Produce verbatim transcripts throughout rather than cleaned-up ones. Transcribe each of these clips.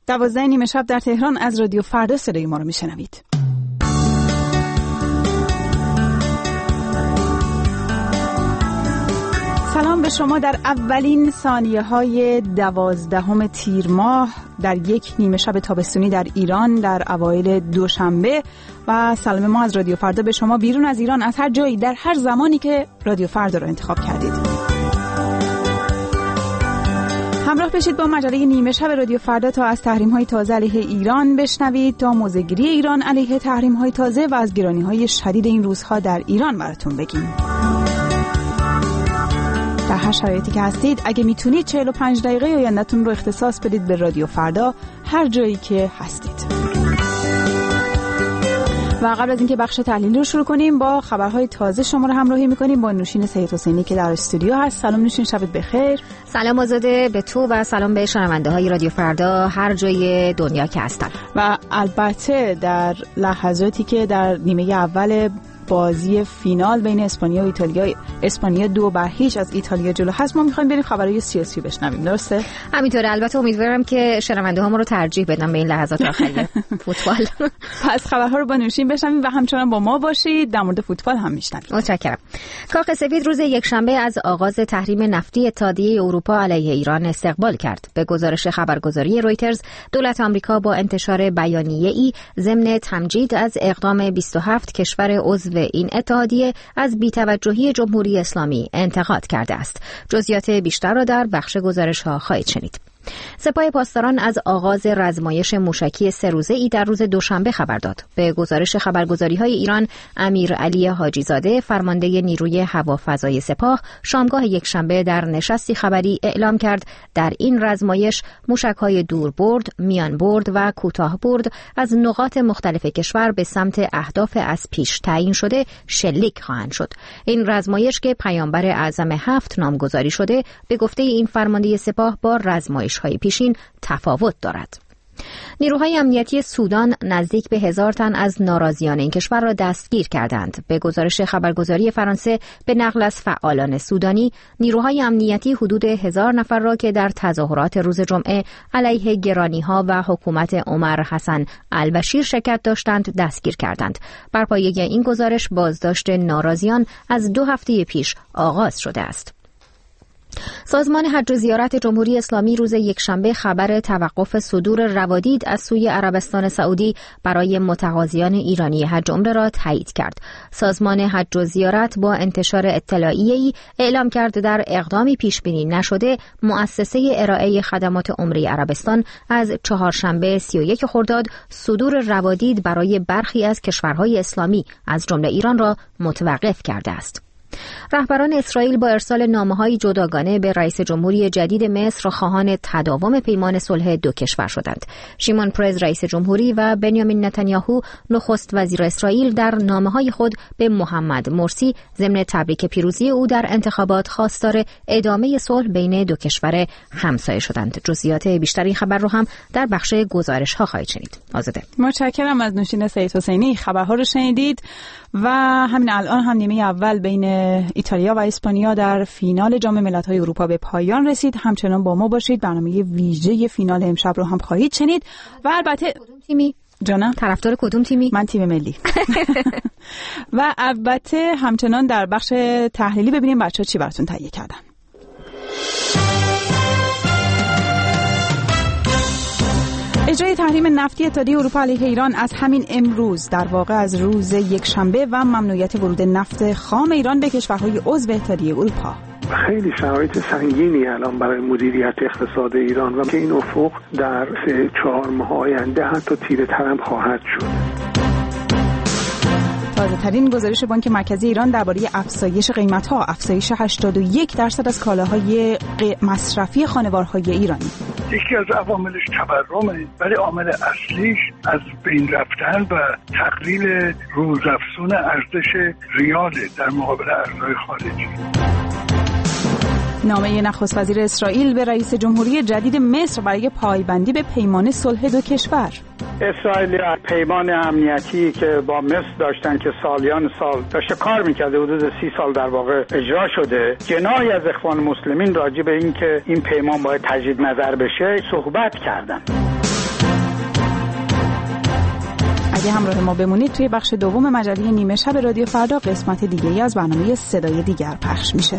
دوازده نیمه شب در تهران از رادیو فردا صدای ما رو میشنوید. سلام به شما در اولین ثانیه های دوازدهم تیر ماه در یک نیمه شب تابستونی در ایران در اوایل دوشنبه و سلام ما از رادیو فردا به شما بیرون از ایران، از هر جایی در هر زمانی که رادیو فردا رو انتخاب کردید. همراه بشید با مجله نیمه شب رادیو فردا تا از تحریم‌های تازه علیه ایران بشنوید، تا موضع‌گیری ایران علیه تحریم‌های تازه و از گرانی‌های شدید این روزها در ایران براتون بگیم. در هر شرایطی که هستید اگه میتونید چهل و پنج دقیقه آینده‌تون رو اختصاص بدید به رادیو فردا هر جایی که هستید. و قبل از اینکه بخش تحلیل رو شروع کنیم با خبرهای تازه شما رو همراهی می‌کنیم با نوشین سید حسینی که در استودیو هست. سلام نوشین، شبت بخیر. سلام آزاده به تو و سلام به شنونده‌های رادیو فردا هر جای دنیا که هستن. و البته در لحظاتی که در نیمه اول بازی فینال بین اسپانیا و ایتالیا، اسپانیا دو بر هیچ از ایتالیا جلو هست، ما می‌خوایم بریم خبرهای سیاسی بشنویم، درسته؟ همینطوره. البته امیدوارم که شنونده ها ما رو ترجیح بدن به این لحظات آخری فوتبال. پس خبرها رو با نوشین بشنویم و همچنان با ما باشید، در مورد فوتبال هم میشنویم. متشکرم. کاخ سفید روز یکشنبه از آغاز تحریم نفتی اتحادیه اروپا علیه ایران استقبال کرد. به گزارش خبرگزاری رویترز، دولت آمریکا با انتشار بیانیه‌ای ضمن تمجید از اقدام بیست و هفت کشور عضو این اتحادیه از بی‌توجهی جمهوری اسلامی انتقاد کرده است. جزئیات بیشتر را در بخش گزارش‌ها خواهید شنید. سپاه پاسداران از آغاز رزمایش موشکی سه روزه‌ای در روز دوشنبه خبر داد. به گزارش خبرگزاری‌های ایران، امیر علی حاجی زاده، فرمانده نیروی هوافضای سپاه، شامگاه یکشنبه در نشستی خبری اعلام کرد در این رزمایش موشک‌های دوربرد، میانبرد و کوتاه‌برد از نقاط مختلف کشور به سمت اهداف از پیش تعیین شده شلیک خواهند شد. این رزمایش که پیامبر اعظم هفت نامگذاری شده، به گفته این فرمانده سپاه با رزمایش های پیشین تفاوت دارد. نیروهای امنیتی سودان نزدیک به هزار تن از ناراضیان این کشور را دستگیر کردند. به گزارش خبرگزاری فرانسه به نقل از فعالان سودانی، نیروهای امنیتی حدود هزار نفر را که در تظاهرات روز جمعه علیه گرانی‌ها و حکومت عمر حسن البشیر شرکت داشتند دستگیر کردند. بر پایه این گزارش بازداشت ناراضیان از دو هفته پیش آغاز شده است. سازمان حج و زیارت جمهوری اسلامی روز یکشنبه خبر توقف صدور روادید از سوی عربستان سعودی برای متقاضیان ایرانی حج عمره را تایید کرد. سازمان حج و زیارت با انتشار اطلاعیه‌ای اعلام کرد در اقدامی پیش بینی نشده مؤسسه ارائه خدمات عمره عربستان از چهارشنبه سی و یک خرداد صدور روادید برای برخی از کشورهای اسلامی از جمله ایران را متوقف کرده است. رهبران اسرائیل با ارسال نامه‌های جداگانه به رئیس جمهوری جدید مصر خواهان تداوم پیمان صلح دو کشور شدند. شیمون پرز رئیس جمهوری و بنیامین نتانیاهو نخست وزیر اسرائیل در نامه‌های خود به محمد مرسی ضمن تبریک پیروزی او در انتخابات خواستار ادامه صلح بین دو کشور همسایه شدند. جزئیات بیشتر این خبر رو هم در بخش گزارش‌ها خواهید شنید. آزاده. متشکرم از نوشین سید حسینی. خبرها رو شنیدید و همین الان هم نیمه اول بین ایتالیا و اسپانیا در فینال جام ملت‌های اروپا به پایان رسید. همچنان با ما باشید، برنامه ویژه فینال امشب رو هم خواهید شنید. و البته کدوم تیمی؟ جانم طرفدار کدوم تیمی؟ من تیم ملی. و البته همچنان در بخش تحلیلی ببینیم بچه‌ها چی براتون تهیه کردن. اجرای تحریم نفتی اتحادیه اروپا علیه ایران از همین امروز، در واقع از روز یکشنبه، و ممنوعیت ورود نفت خام ایران به کشورهای عضو اتحادیه اروپا. خیلی شرایط سنگینی الان برای مدیریت اقتصاد ایران و که این افق در سه چهار ماه آینده حتی تیره تر هم خواهد شد. تازه ترین گزارش بانک مرکزی ایران درباره افزایش قیمت‌ها، افزایش هشتاد و یک درصد از کالاهای مصرفی خانوارهای ایرانی. یکی از عواملش تورمه، ولی عامل اصلیش از بین رفتن و تقلیل روزافزون ارزش ریاله در مقابل ارزهای خارجی. نامه نخست وزیر اسرائیل به رئیس جمهوری جدید مصر برای پایبندی به پیمان صلح دو کشور. اسرائیل پیمان امنیتی که با مصر داشتن که سالیان سال داشته کار میکرده، حدود سی سال در واقع اجرا شده، جناحی از اخوان مسلمین راجع به این که این پیمان باید تجدید نظر بشه صحبت کردن. اگه همراه ما بمونید توی بخش دوم مجله نیمه شب رادیو فردا قسمت دیگه‌ای از برنامه صدای دیگر پخش میشه.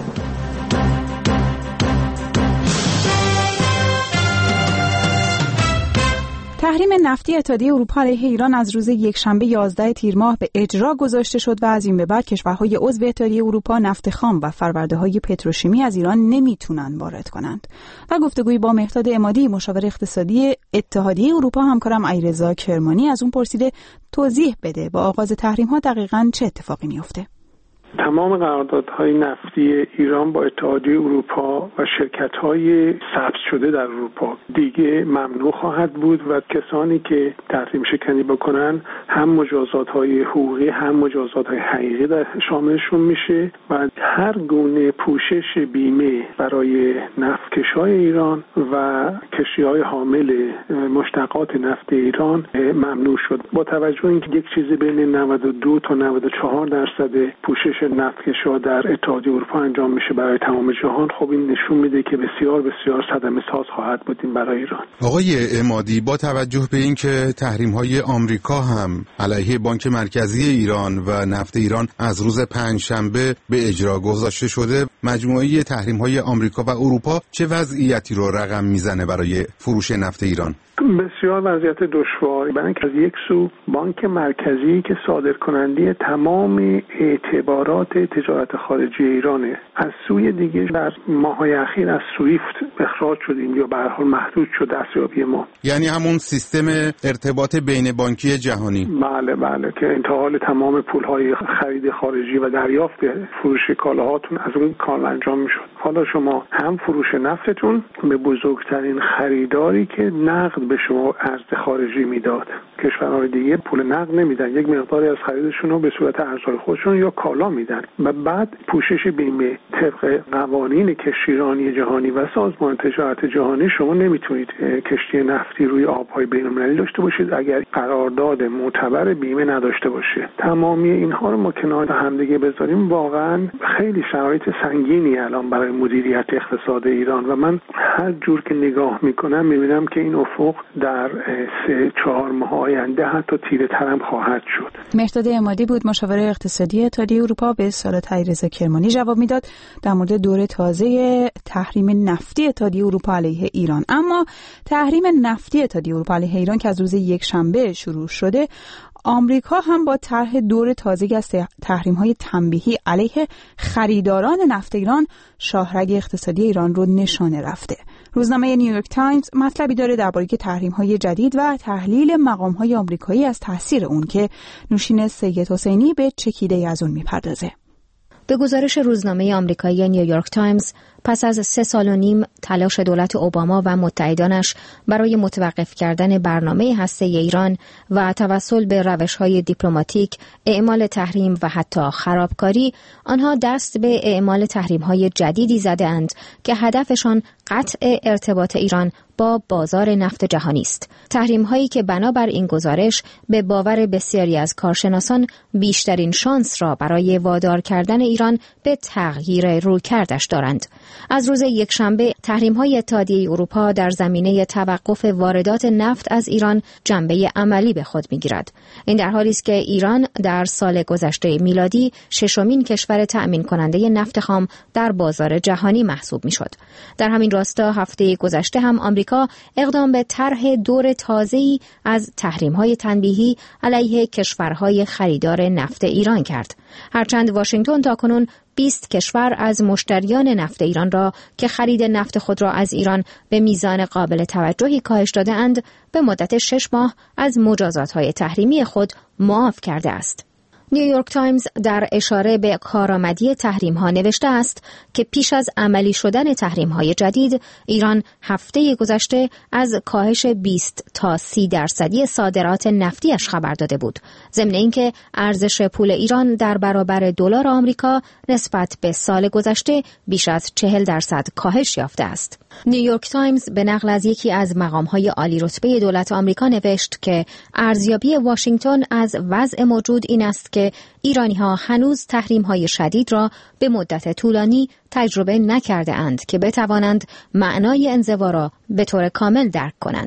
تحریم نفتی اتحادیه اروپا علیه ایران از روز یکشنبه یازده تیر ماه به اجرا گذاشته شد و از این به بعد کشورهای عضو اتحادیه اروپا نفت خام و فرورده‌های پتروشیمی از ایران نمیتونن وارد کنند. و گفتگویی با مهرداد عمادی مشاور اقتصادی اتحادیه اروپا همکارم علیرضا کرمانی از اون پرسیده توضیح بده با آغاز تحریم‌ها دقیقاً چه اتفاقی میفته. تمام قراردادهای نفتی ایران با اتحادیه اروپا و شرکت‌های ثبت شده در اروپا دیگه ممنوع خواهد بود و کسانی که تحریم شکنی بکنن هم مجازات‌های حقوقی هم مجازات‌های حقیقی در شاملشون میشه و هر گونه پوشش بیمه برای نفتکش‌های ایران و کشتی‌های حامل مشتقات نفت ایران ممنوع شد. با توجه اینکه یک چیزی بین نود و دو تا نود و چهار درصد پوشش نفتکش‌ها در اتحادیه اروپا انجام میشه برای تمام جهان، خب این نشون میده که بسیار بسیار صدمه ساز خواهد بود این برای ایران. آقای عمادی، با توجه به اینکه تحریم‌های آمریکا هم علیه بانک مرکزی ایران و نفت ایران از روز پنجشنبه به اجرا گذاشته شده، مجموعه تحریم‌های آمریکا و اروپا چه وضعیتی رو رقم میزنه برای فروش نفت ایران؟ بسیار وضعیت دشواری، برای اینکه از یک سو بانک مرکزی که صادر کننده تمام اعتبارات تجارت خارجی ایرانه، از سوی دیگه در ماه‌های اخیر از سویفت اخراج شدیم یا به هر حال محدود شد دستیابی ما. یعنی همون سیستم ارتباط بین بانکی جهانی. بله بله که انتقال تمام پول‌های خرید خارجی و دریافت فروش کالاهاتون از اون کانال انجام می‌شد. حالا شما هم فروش نفتتون به بزرگترین خریداری که نقد به شما ارز خارجی میداد، کشورهای دیگه پول نقد نمیدن، یک مقداری از خریدشون رو به صورت ارزهای خودشون یا کالا میدن و بعد پوشش بیمه طبق قوانین کشتیرانی جهانی و سازمان تجارت جهانی شما نمیتونید کشتی نفتی روی آبهای بین‌المللی داشته باشید اگر قرارداد معتبر بیمه نداشته باشه. تمامی اینها رو ما کنار همدیگه بذاریم واقعا خیلی شرایط سنگینی الان برای مدیریت اقتصاد ایران و من هر جور که نگاه میکنم میبینم که این افق در سه چهار ماه آینده حتی تیره تر هم خواهد شد. مهرداد عمادی بود مشاور اقتصادی اتحادیه اروپا به سوالات علیرضا کرمانی جواب میداد در مورد دور تازه تحریم نفتی اتحادیه اروپا علیه ایران. اما تحریم نفتی اتحادیه اروپا علیه ایران که از روز یکشنبه شروع شده، آمریکا هم با طرح دور تازه‌ای از تحریم‌های تنبیهی علیه خریداران نفت ایران شاهرگ اقتصادی ایران رو نشانه رفته. روزنامه نیویورک تایمز مطلبی داره درباره تحریم‌های جدید و تحلیل مقام‌های آمریکایی از تاثیر اون که نوشین سید حسینی به چکیده از اون میپردازه. به گزارش روزنامه آمریکایی نیویورک تایمز، پس از سه سال و نیم تلاش دولت اوباما و متحدانش برای متوقف کردن برنامه هسته‌ای ایران و توسل به روش‌های دیپلماتیک، اعمال تحریم و حتی خرابکاری، آنها دست به اعمال تحریم‌های جدیدی زده‌اند که هدفشان قطع ارتباط ایران با بازار نفت جهانی است. تحریم‌هایی که بنابر این گزارش به باور بسیاری از کارشناسان بیشترین شانس را برای وادار کردن ایران به تغییر رویکردش دارند. از روز یکشنبه تحریم‌های اتحادیه اروپا در زمینه توقف واردات نفت از ایران جنبه عملی به خود می‌گیرد. این در حالی است که ایران در سال گذشته میلادی ششمین کشور تأمین کننده نفت خام در بازار جهانی محسوب می‌شد. در همین راستا هفته گذشته هم آمریکا اقدام به طرح دور تازه‌ای از تحریم‌های تنبیهی علیه کشورهای خریدار نفت ایران کرد. هرچند واشنگتن تاکنون بیست کشور از مشتریان نفت ایران را که خرید نفت خود را از ایران به میزان قابل توجهی کاهش داده اند، به مدت شش ماه از مجازات‌های تحریمی خود معاف کرده است. نیویورک تایمز در اشاره به کارآمدی تحریم‌ها نوشته است که پیش از عملی شدن تحریم‌های جدید، ایران هفته گذشته از کاهش بیست تا سی درصدی صادرات نفتیش خبر داده بود، ضمن اینکه ارزش پول ایران در برابر دلار آمریکا نسبت به سال گذشته بیش از چهل درصد کاهش یافته است. نیویورک تایمز به نقل از یکی از مقام‌های عالی رتبه دولت آمریکا نوشت که ارزیابی واشنگتن از وضع موجود این است که ایرانی‌ها هنوز تحریم‌های شدید را به مدت طولانی تجربه نکرده اند که بتوانند معنای انزوا را به طور کامل درک کنند.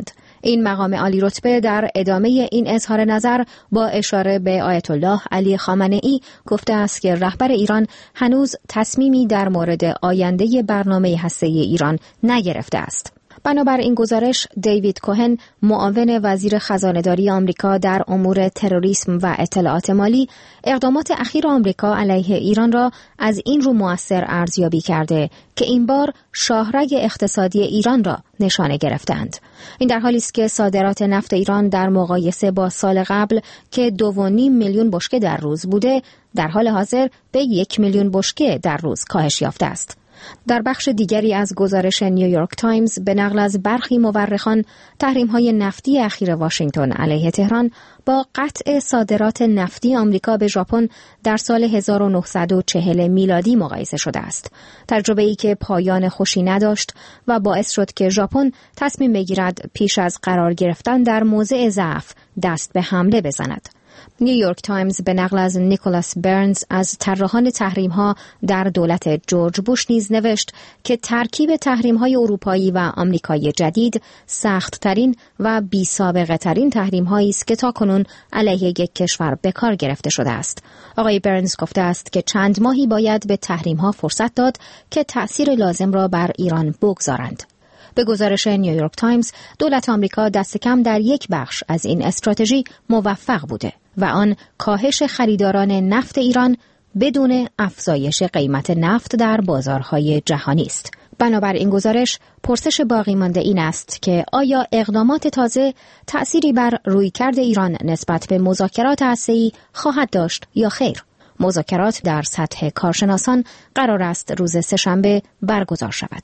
این مقام عالی رتبه در ادامه این اظهار نظر با اشاره به آیت الله علی خامنه‌ای گفته است که رهبر ایران هنوز تصمیمی در مورد آینده برنامه هسته‌ای ایران نگرفته است. بنابر این گزارش، دیوید کوهن، معاون وزیر خزانه‌داری آمریکا در امور تروریسم و اطلاعات مالی، اقدامات اخیر آمریکا علیه ایران را از این رو مؤثر ارزیابی کرده که این بار شاهرگ اقتصادی ایران را نشانه گرفتند. این در حالی است که صادرات نفت ایران در مقایسه با سال قبل که دو و نیم میلیون بشکه در روز بوده، در حال حاضر به یک میلیون بشکه در روز کاهش یافته است. در بخش دیگری از گزارش نیویورک تایمز به نقل از برخی مورخان، تحریم‌های نفتی اخیر واشنگتن علیه تهران با قطع صادرات نفتی آمریکا به ژاپن در سال هزار و نهصد و چهل میلادی مقایسه شده است. تجربه‌ای که پایان خوشی نداشت و باعث شد که ژاپن تصمیم بگیرد پیش از قرار گرفتن در موضع ضعف دست به حمله بزند. نیویورک تایمز به نقل از نیکولاس برنز از طراحان تحریم‌ها در دولت جورج بوش نیز نوشت که ترکیب تحریم‌های اروپایی و آمریکایی جدید سخت‌ترین و بی‌سابقه‌ترین تحریم‌هایی است که تاکنون علیه یک کشور به کار گرفته شده است. آقای برنز گفته است که چند ماهی باید به تحریم‌ها فرصت داد که تأثیر لازم را بر ایران بگذارند. به گزارش نیویورک تایمز، دولت آمریکا دست کم در یک بخش از این استراتژی موفق بوده و آن کاهش خریداران نفت ایران بدون افزایش قیمت نفت در بازارهای جهانی است. بنابر این گزارش، پرسش باقی مانده این است که آیا اقدامات تازه تأثیری بر رویکرد ایران نسبت به مذاکرات هسته‌ای خواهد داشت یا خیر؟ مذاکرات در سطح کارشناسان قرار است روز سه‌شنبه برگزار شود.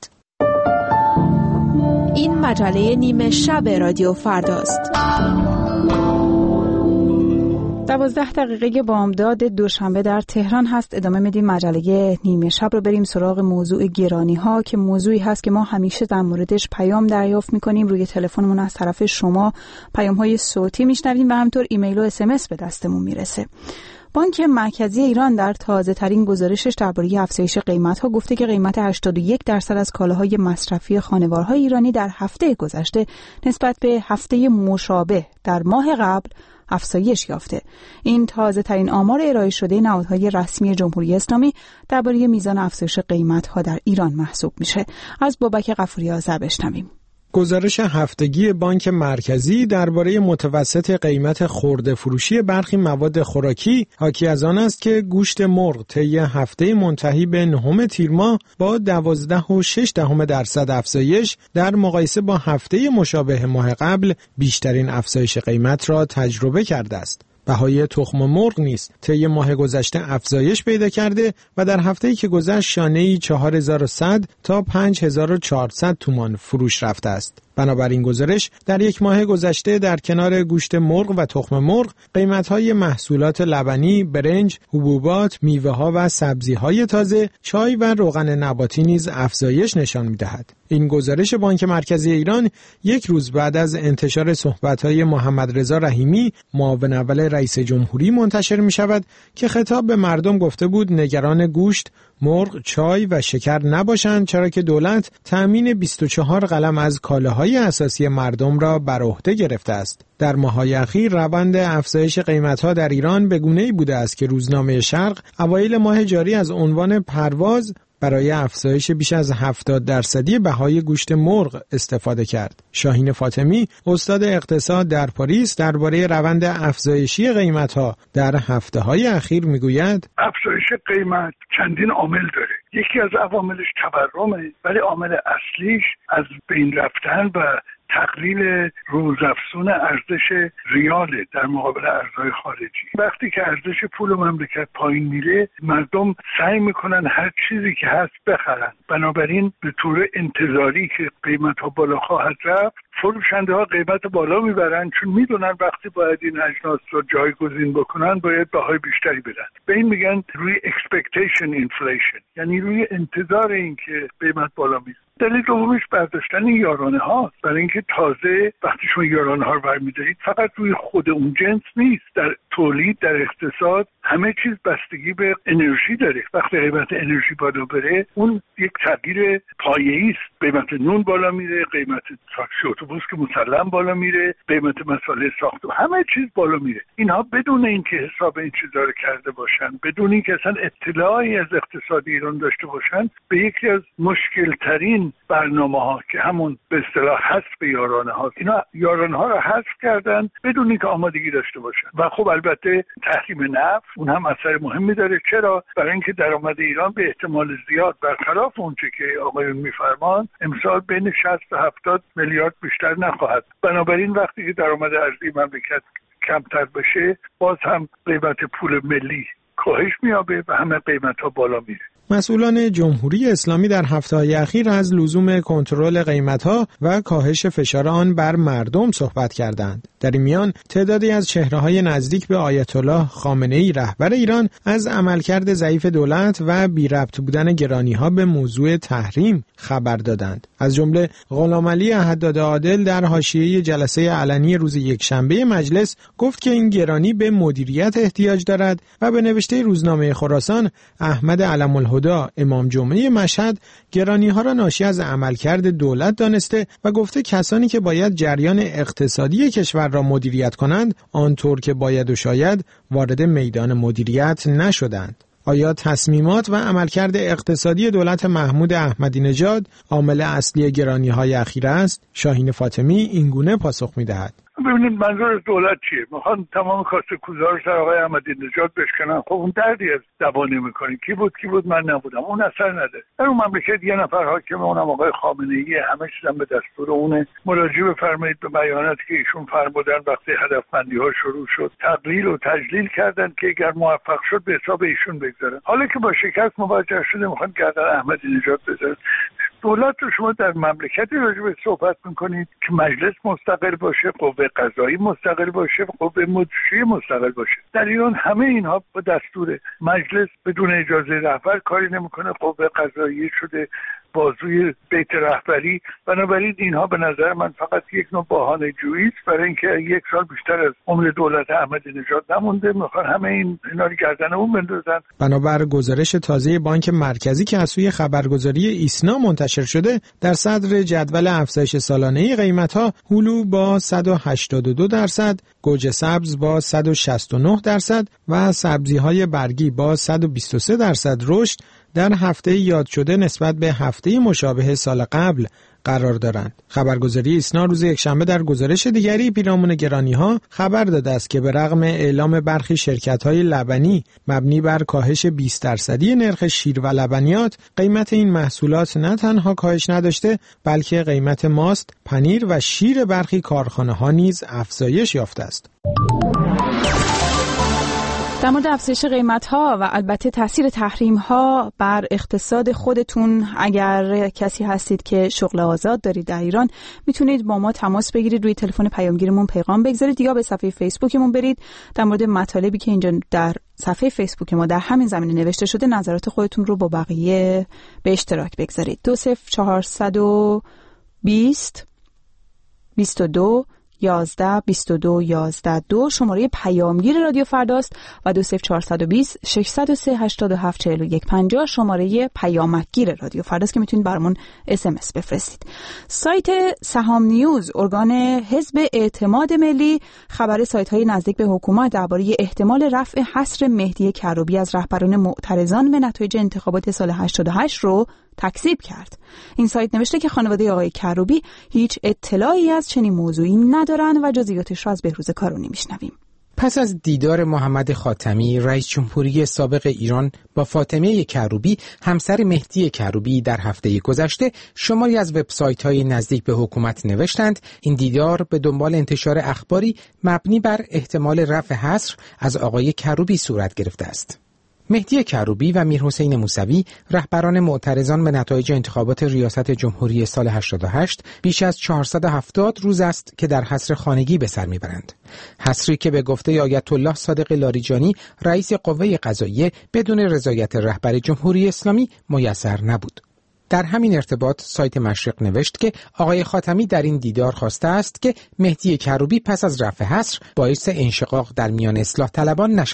این مجله نیمه شب رادیو فرداست. دوازده دقیقه بامداد دوشنبه در تهران هست. ادامه میدیم مجله نیمه شب رو. بریم سراغ موضوع گرانی ها که موضوعی هست که ما همیشه در موردش پیام دریافت میکنیم. روی تلفنمون از طرف شما پیام های صوتی میشنویم و همطور ایمیل و اس ام اس به دستمون میرسه. بانک مرکزی ایران در تازه ترین گزارشش درباره افزایش قیمت ها گفته که قیمت هشتاد و یک درصد از کالاهای مصرفی خانوارهای ایرانی در هفته گذشته نسبت به هفته مشابه در ماه قبل افزایش یافته. این تازه ترین آمار ارائه شده نهادهای رسمی جمهوری اسلامی درباره میزان افزایش قیمت ها در ایران محسوب میشه. از بابک غفوری آذر بشنویم. گزارش هفتگی بانک مرکزی درباره متوسط قیمت خرده فروشی برخی مواد خوراکی حاکی از آن است که گوشت مرغ طی هفته منتهی به نهم تیر ماه با دوازده و شش دهم درصد افزایش در مقایسه با هفته مشابه ماه قبل بیشترین افزایش قیمت را تجربه کرده است. بهای تخم مرغ نیز طی ماه گذشته افزایش پیدا کرده و در هفته‌ای که گذشت شانه‌ای چهار هزار و صد تا پنج هزار و چهارصد تومان فروش رفته است. بنابراین گزارش در یک ماه گذشته در کنار گوشت مرغ و تخم مرغ، قیمت‌های محصولات لبنی، برنج، حبوبات، میوه‌ها و سبزی‌های تازه، چای و روغن نباتی نیز افزایش نشان می‌دهد. این گزارش بانک مرکزی ایران یک روز بعد از انتشار صحبت‌های محمد رضا رحیمی، معاون اول رئیس جمهوری منتشر می‌شود که خطاب به مردم گفته بود نگران گوشت، مرغ، چای و شکر نباشند، چرا که دولت تأمین بیست و چهار قلم از کالاهای اساسی مردم را بر عهده گرفته است. در ماه‌های اخیر روند افزایش قیمت‌ها در ایران به گونه‌ای بوده است که روزنامه شرق اوایل ماه جاری از عنوان پرواز برای افزایش بیش از هفتاد درصدی بهای گوشت مرغ استفاده کرد. شاهین فاطمی، استاد اقتصاد در پاریس، درباره روند افزایشی قیمت‌ها در هفته‌های اخیر میگوید: افزایش قیمت چندین عامل داره. یکی از عواملش تورمه، ولی عامل اصلیش از بین رفتن و تقلیل روزافزون ارزش ریاله در مقابل ارزهای خارجی. وقتی که ارزش پول مملکت پایین میره، مردم سعی میکنن هر چیزی که هست بخرن. بنابراین به طور انتظاری که قیمت ها بالا خواهد رفت، فروشنده ها قیمت بالا میبرن، چون میدونن وقتی باید این اجناس رو جایگزین بکنن باید بهای بیشتری بدن. به این میگن روی expectation inflation، یعنی روی انتظار این که قیمت بالا میره. دلیل دومیش برداشتن یارانه هاست، برای اینکه تازه وقتی شما یارانه ها رو برمی‌دارید فقط روی خود اون جنس نیست، در تولید، در اقتصاد همه چیز بستگی به انرژی داره. وقتی قیمت انرژی بالا بره، اون یک تغییر پایه‌ای است. قیمت نون بالا میره، قیمت تراکتور اتوبوس که مسلم بالا میره، قیمت مسائل ساخت و همه چیز بالا میره. اینها بدون اینکه حساب این چیزا رو کرده باشن، بدون اینکه اصلا اطلاعی از اقتصاد ایران داشته باشن، به یکی از مشکل ترین برنامه ها که همون به اصطلاح حذف یارانه ها، اینا یارانه ها رو حذف کردن بدون اینکه آمادگی داشته باشن. و خب البته تحریم نفت اون هم اثر مهمی داره. چرا؟ برای اینکه درآمد ایران به احتمال زیاد برخلاف اونچه که آقایون میفرمان امسال بین شصت تا هفتاد میلیارد بیشتر نخواهد. بنابراین وقتی که درآمد ارزی مملکت کمتر بشه، باز هم قیمت پول ملی کاهش میابه و همه قیمت ها بالا میره. مسئولان جمهوری اسلامی در هفته‌های اخیر از لزوم کنترل قیمت‌ها و کاهش فشار آن بر مردم صحبت کردند. در این میان تعدادی از چهره‌های نزدیک به آیت الله خامنه‌ای رهبر ایران از عملکرد ضعیف دولت و بی‌ربط بودن گرانی‌ها به موضوع تحریم خبر دادند. از جمله غلامعلی احداد عادل در حاشیه جلسه علنی روز یکشنبه مجلس گفت که این گرانی به مدیریت احتیاج دارد و به نوشته روزنامه خراسان احمد علم‌الهدی امام جمعه مشهد گرانی‌ها را ناشی از عملکرد دولت دانسته و گفته کسانی که باید جریان اقتصادی کشور را مدیریت کنند آنطور که باید و شاید وارد میدان مدیریت نشدند. آیا تصمیمات و عملکرد اقتصادی دولت محمود احمدی نژاد عامل اصلی گرانی‌های اخیر است؟ شاهین فاطمی اینگونه پاسخ می‌دهد. ببینید منظور از دولت چیه؟ میخوان تمام کاسه کوزه رو سر آقای احمدی نژاد بشکنن. خب اون دردی از زبان نمی‌کنه. کی بود کی بود من نبودم. اون اثر نده. در اون مملکت یه نفر حاکم، اونم آقای خامنه‌ای، همه چیزم به دستور اونه. مراجعه بفرمایید به بیاناتی که ایشون فرمودن وقتی هدفمندی‌ها شروع شد، تقلیل و تجلیل کردن که اگر موفق شد به حساب ایشون بگذارن. حالا که با شکست مواجه شده میخوان گردن احمدی نژاد بذارن. دولت رو شما در مملکتی راجع به صحبت میکنید که مجلس مستقل باشه، قوه قضایی مستقل باشه، قوه مجریه مستقل باشه. در ایران همه اینها با دستور مجلس بدون اجازه رهبر کاری نمیکنه. قوه قضایی شده بازوی بیت رهبری. بنابراین اینها به نظر من فقط یک نوع بهانه جویی است برای اینکه یک سال بیشتر از عمر دولت احمدی نژاد نمونده، میخوان همه این اینا رو گردن اون بندازن. بنابر گزارش تازه بانک مرکزی که از سوی خبرگزاری ایسنا منتشر شده، در صدر جدول افزایش سالانه قیمت‌ها هلو با صد و هشتاد و دو درصد، گوجه سبز با صد و شصت و نه درصد و سبزی‌های برگی با صد و بیست و سه درصد رشد در هفته یاد شده نسبت به هفته مشابه سال قبل قرار دارند. خبرگزاری ایسنا روز یکشنبه در گزارش دیگری پیرامون گرانی‌ها خبر داده است که به رغم اعلام برخی شرکت‌های لبنی مبنی بر کاهش بیست درصدی نرخ شیر و لبنیات، قیمت این محصولات نه تنها کاهش نداشته بلکه قیمت ماست، پنیر و شیر برخی کارخانه‌ها نیز افزایش یافته است. در مورد افزایش قیمت‌ها و البته تاثیر تحریم‌ها بر اقتصاد خودتون، اگر کسی هستید که شغل آزاد دارید در ایران، میتونید با ما تماس بگیرید، روی تلفن پیامگیرمون پیغام بگذارید یا به صفحه فیسبوکمون برید. در مورد مطالبی که اینجا در صفحه فیسبوک ما در همین زمینه نوشته شده نظرات خودتون رو با بقیه به اشتراک بگذارید. دو صفر چهارصد و بیست بیست و دو یازده بیست و دو یازده دو شماره پیامگیر رادیو فرداست و دو صفر چهارصد و بیست ششصد و سه هشتاد و هفت چهل و یک پنجاه شماره پیامکگیر رادیو فرداست که میتونید برامون اس ام اس بفرستید. سایت سهام نیوز، ارگان حزب اعتماد ملی، خبر سایت های نزدیک به حکومت درباره احتمال رفع حصر مهدی کروبی از رهبران معترضان به نتایج انتخابات سال هشتاد و هشت رو تکذیب کرد. این سایت نوشته که خانواده آقای کروبی هیچ اطلاعی از چنین موضوعی ندارن و جزئیاتش را از بهروز کارونی میشنویم. پس از دیدار محمد خاتمی رئیس جمهوری سابق ایران با فاطمه کروبی همسر مهدی کروبی در هفته گذشته، شماری از وبسایت‌های نزدیک به حکومت نوشتند این دیدار به دنبال انتشار اخباری مبنی بر احتمال رفع حصر از آقای کروبی صورت گرفته است. مهدی کروبی و میرحسین موسوی، رهبران معترضان به نتایج انتخابات ریاست جمهوری سال هشتاد و هشت، بیش از چهارصد و هفتاد روز است که در حصر خانگی به سر میبرند. حصری که به گفته آیت الله صادق لاریجانی، رئیس قوه قضاییه، بدون رضایت رهبر جمهوری اسلامی میسر نبود. در همین ارتباط سایت مشرق نوشت که آقای خاتمی در این دیدار خواسته است که مهدی کروبی پس از رفع حصر باعث انشقاق در میان اصلاح طلبان نشود.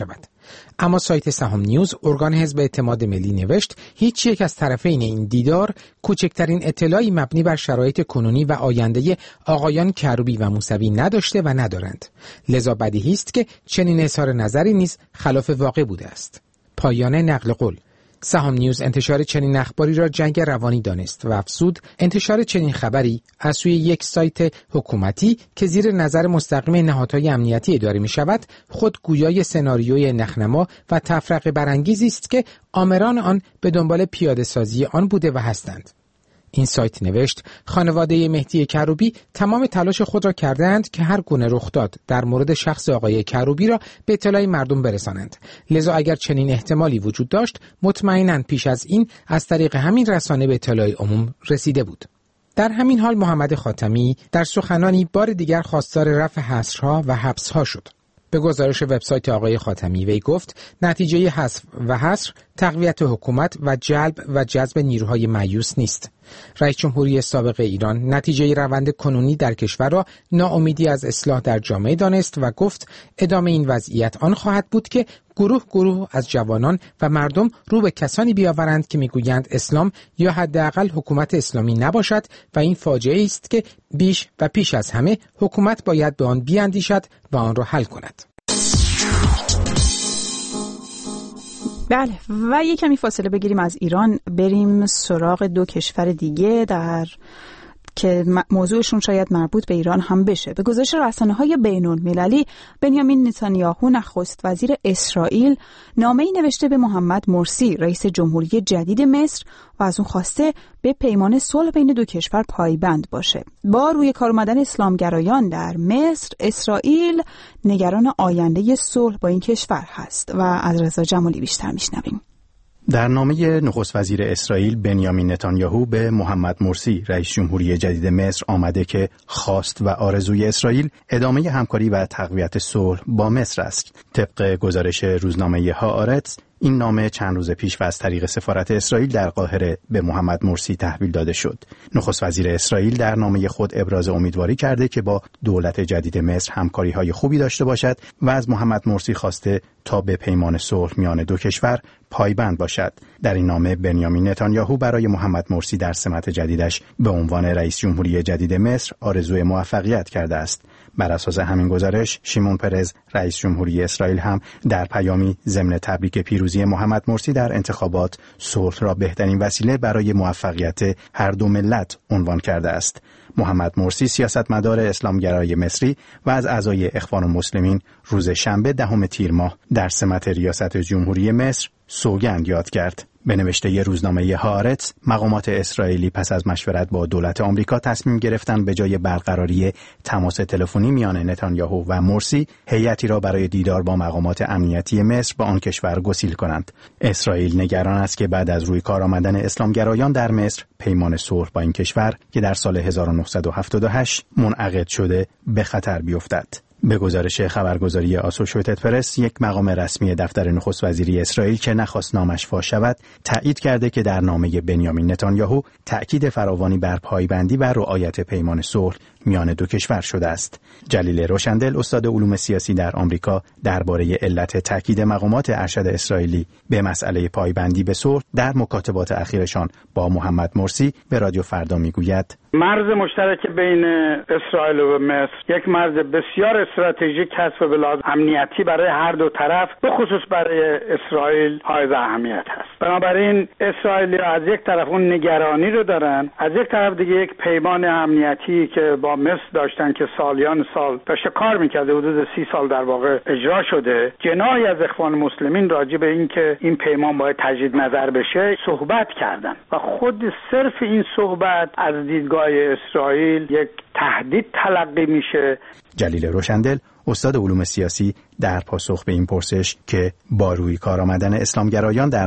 اما سایت سهام نیوز، ارگان حزب اعتماد ملی، نوشت هیچ یک از طرفین این دیدار کوچکترین اطلاعی مبنی بر شرایط کنونی و آینده آقایان کروبی و موسوی نداشته و ندارند. لذا بدیهی است که چنین اظهار نظری نیز خلاف واقع بوده است. پایان نقل قول. سهام نیوز انتشار چنین اخباری را جنگ روانی دانست و افزود انتشار چنین خبری از سوی یک سایت حکومتی که زیر نظر مستقیم نهادهای امنیتی اداره می شود خود گویای سناریوی نخنما و تفرقه برانگیزی است که آمران آن به دنبال پیاده سازی آن بوده و هستند. این سایت نوشت خانواده مهدی کروبی تمام تلاش خود را کردند که هر گونه رخ داد در مورد شخص آقای کروبی را به اطلاع مردم برسانند. لذا اگر چنین احتمالی وجود داشت مطمئناً پیش از این از طریق همین رسانه به اطلاع عموم رسیده بود. در همین حال محمد خاتمی در سخنانی بار دیگر خواستار رفع حصرها و حبسها شد. به گزارش وبسایت آقای خاتمی وی گفت نتیجه حذف و حصر تقویت حکومت و جلب و جذب نیروهای مایوس نیست. رئیس جمهوری سابق ایران نتیجه روند کنونی در کشور را ناامیدی از اصلاح در جامعه دانست و گفت ادامه این وضعیت آن خواهد بود که گروه گروه از جوانان و مردم رو به کسانی بیاورند که میگویند اسلام یا حداقل حکومت اسلامی نباشد و این فاجعه است که بیش و پیش از همه حکومت باید به آن بیاندیشد و آن را حل کند. بله و یک کمی فاصله بگیریم از ایران بریم سراغ دو کشور دیگه در که موضوعشون شاید مربوط به ایران هم بشه. به گزارش رسانه‌های بین‌المللی بنیامین نتانیاهو نخست وزیر اسرائیل نامه‌ای نوشته به محمد مرسی رئیس جمهوری جدید مصر و از اون خواسته به پیمان صلح بین دو کشور پایبند باشه. با روی کار اومدن اسلامگرایان در مصر، اسرائیل نگران آینده صلح با این کشور هست و از رضا جمالی بیشتر میشنویم. در نامه نخست وزیر اسرائیل بنیامین نتانیاهو به محمد مرسی رئیس جمهوری جدید مصر آمده که خواست و آرزوی اسرائیل ادامه همکاری و تقویت صلح با مصر است. طبق گزارش روزنامه هآرتز این نامه چند روز پیش و از طریق سفارت اسرائیل در قاهره به محمد مرسی تحویل داده شد. نخست وزیر اسرائیل در نامه خود ابراز امیدواری کرده که با دولت جدید مصر همکاری‌های خوبی داشته باشد و از محمد مرسی خواسته تا به پیمان صلح میان دو کشور پایبند باشد. در این نامه بنیامین نتانیاهو برای محمد مرسی در سمت جدیدش به عنوان رئیس جمهوری جدید مصر آرزوی موفقیت کرده است. بر اساس همین گزارش شیمون پرز رئیس جمهوری اسرائیل هم در پیامی ضمن تبریک پیروزی محمد مرسی در انتخابات صلح را بهترین وسیله برای موفقیت هر دو ملت عنوان کرده است. محمد مرسی سیاستمدار اسلامگرای مصری و از اعضای اخوان المسلمین روز شنبه دهم تیر ماه در سمت ریاست جمهوری مصر سوگند یاد کرد. به نوشته روزنامه هآرتز مقامات اسرائیلی پس از مشورت با دولت آمریکا تصمیم گرفتند به جای برقراری تماس تلفنی میان نتانیاهو و مرسی هیئتی را برای دیدار با مقامات امنیتی مصر با آن کشور گسیل کنند. اسرائیل نگران است که بعد از روی کار آمدن اسلامگرایان در مصر پیمان صلح با این کشور که در سال هزار و نهصد و هفتاد و هشت منعقد شده به خطر بیفتد. به گزارش خبرگزاری آسوشییتد پرس یک مقام رسمی دفتر نخست وزیری اسرائیل که نخواست نامش فاش شود تأیید کرده که در نامه بنیامین نتانیاهو تأکید فراوانی بر پایبندی و رعایت پیمان صلح میان دو کشور شده است. جلیل روشندل استاد علوم سیاسی در آمریکا درباره علت تأکید مقامات ارشد اسرائیلی به مسئله پایبندی به صلح در مکاتبات اخیرشان با محمد مرسی به رادیو فردا میگوید مرز مشترک بین اسرائیل و مصر یک مرز بسیار استراتژیک هست و به لحاظ امنیتی برای هر دو طرف به خصوص برای اسرائیل حائز اهمیت هست. بنابراین اسرائیلی از یک طرف اون نگرانی رو دارن، از یک طرف دیگه یک پیمان امنیتی که با مصر داشتن که سالیان سال داشته کار میکرده، حدود سی سال در واقع اجرا شده، جناحی از اخوان المسلمین راجع به این که این پیمان باید تجدید نظر بشه صحبت کردن و خود صرف این صحبت از دیدگاه اسرائیل یک تهدید تلقی میشه. جلیل روشندل استاد علوم سیاسی در پاسخ به این پرسش که با روی کار آمدن اسلامگرایان در مصر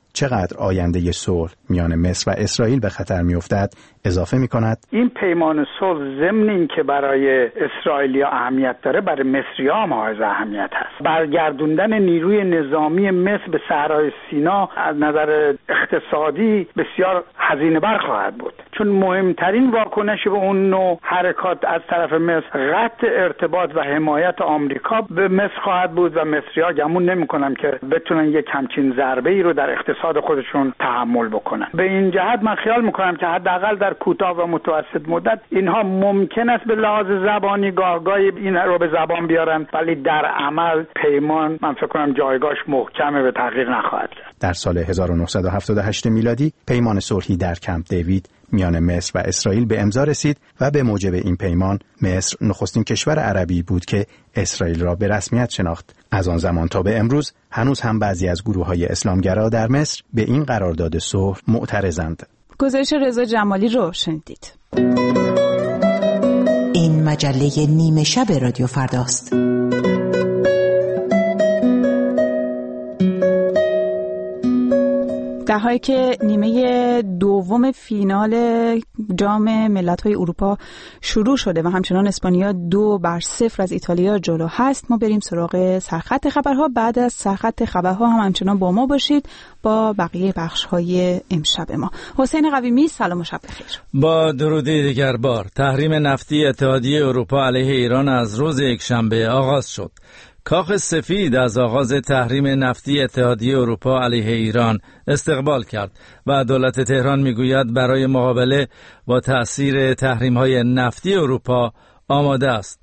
چقدر آینده صلح میان مصر و اسرائیل به خطر میافتد اضافه می‌کند: این پیمان صلح ضمن این که برای اسرائیلیا اهمیت داره، برای مصری‌ها هم حائز اهمیت هست. برگردوندن نیروی نظامی مصر به صحرای سینا از نظر اقتصادی بسیار هزینه بر خواهد بود، چون مهمترین واکنش به اون نوع حرکات از طرف مصر قطع ارتباط و حمایت آمریکا به مصر خواهد بود و مصری‌ها گمون نمی‌کنم که بتونن یک همچین ضربه‌ای رو در اقتصاد خودشون تحمل بکنن. به این جهت من خیال می‌کنم که حداقل در کوتاه و متوسط مدت اینها ممکن است به لحاظ زبانی گاهگاهی این رو به زبان بیارن، ولی در عمل پیمان من فکر کنم جایگاهش محکمه، به تغییر نخواهد کرد. در سال هزار و نهصد و هفتاد و هشت میلادی پیمان صلحی در کمپ دیوید میان مصر و اسرائیل به امضا رسید و به موجب این پیمان مصر نخستین کشور عربی بود که اسرائیل را به رسمیت شناخت. از آن زمان تا به امروز هنوز هم بعضی از گروه‌های اسلامگرا در مصر به این قرارداد صلح معترضند. گزارش رضا جمالی رو شنیدید. این مجله نیمه شب رادیو فرداست. در حالی که نیمه دوم فینال جام ملت‌های اروپا شروع شده و همچنان اسپانیا دو بر صفر از ایتالیا جلو هست، ما بریم سراغ سرخط خبرها. بعد از سرخط خبرها هم همچنان با ما باشید با بقیه بخش‌های امشب ما. حسین قویمی، سلام و شب بخیر. با درودی دیگر بار، تحریم نفتی اتحادیه اروپا علیه ایران از روز یکشنبه آغاز شد. کاخ سفید از آغاز تحریم نفتی اتحادیه اروپا علیه ایران استقبال کرد و دولت تهران میگوید برای مقابله با تأثیر تحریم‌های نفتی اروپا آماده است.